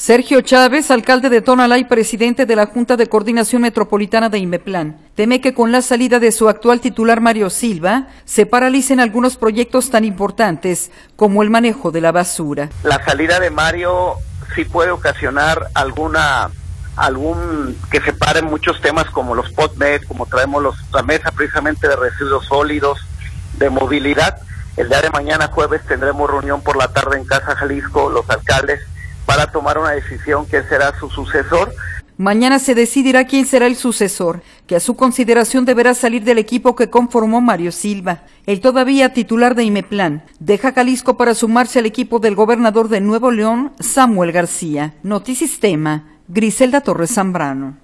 Sergio Chávez, alcalde de Tonalá y presidente de la Junta de Coordinación Metropolitana de Imeplan, teme que con la salida de su actual titular Mario Silva se paralicen algunos proyectos tan importantes como el manejo de la basura. La salida de Mario sí puede ocasionar que se paren muchos temas como los POTMED, como traemos la mesa precisamente de residuos sólidos, de movilidad. El día de mañana jueves tendremos reunión por la tarde en Casa Jalisco, los alcaldes, para tomar una decisión que será su sucesor. Mañana se decidirá quién será el sucesor, que a su consideración deberá salir del equipo que conformó Mario Silva. El todavía titular de Imeplan deja Jalisco para sumarse al equipo del gobernador de Nuevo León, Samuel García. Notisistema, Griselda Torres Zambrano.